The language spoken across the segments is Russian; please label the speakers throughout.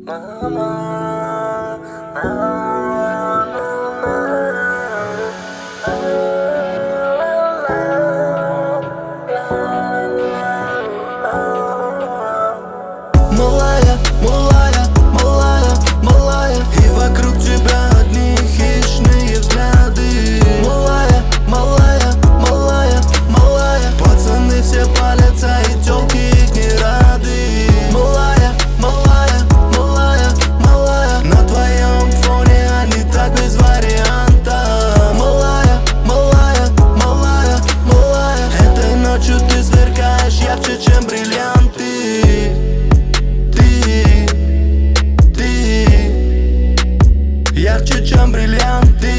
Speaker 1: Малая, малая, малая, малая, и вокруг тебя одни хищные взгляды. Малая, малая, малая, малая, пацаны все палятся и тёлки их не рады. Малая, малая, малая, малая, на твоем фоне они так без варианта. Малая, малая, малая, малая, этой ночью ты сверкаешь ярче, чем бриллианты. Ярче, чем бриллианты.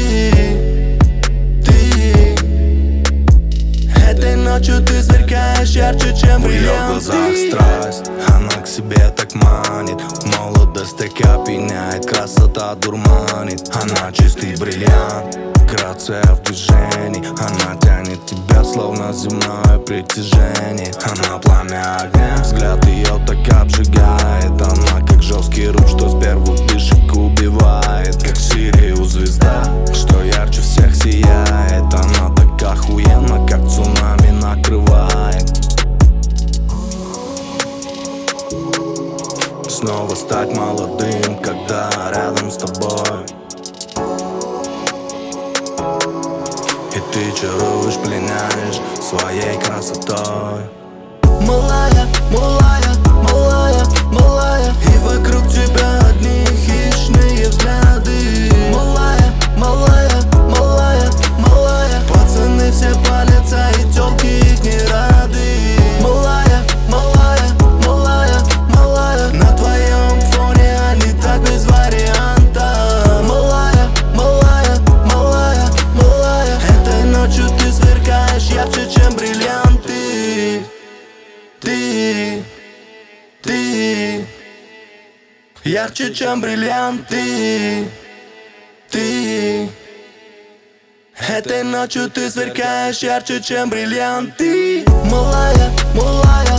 Speaker 1: Ты этой ночью ты сверкаешь ярче, чем бриллианты.
Speaker 2: В её глазах страсть, она к себе так манит. Молодость так опьяняет, красота дурманит. Она чистый бриллиант, грация в движении. Она тянет тебя, словно земное притяжение. Она пламя огня, взгляд ее так обжигает. Она как жесткий руч, что с первых дышек убивает. Как Сириус звезда, что ярче всех сияет. Она так охуенна, как цунами накрывает. Снова стать молодым, когда рядом с тобой. И ты чаруешь, пленяешь своей красотой.
Speaker 1: Малая, малая, малая, малая, и вокруг тебя одни хищные взгляды. Малая, малая, малая, малая, пацаны все палятся и тёлки их не рады. Малая, малая, малая, малая, на твоем фоне они так без варианта. Малая, малая, малая, малая, этой ночью ты сверкаешь ярче, чем бриллианты. Ты ярче, чем бриллианты. Ты этой ночью ты сверкаешь ярче, чем бриллианты. Малая, малая,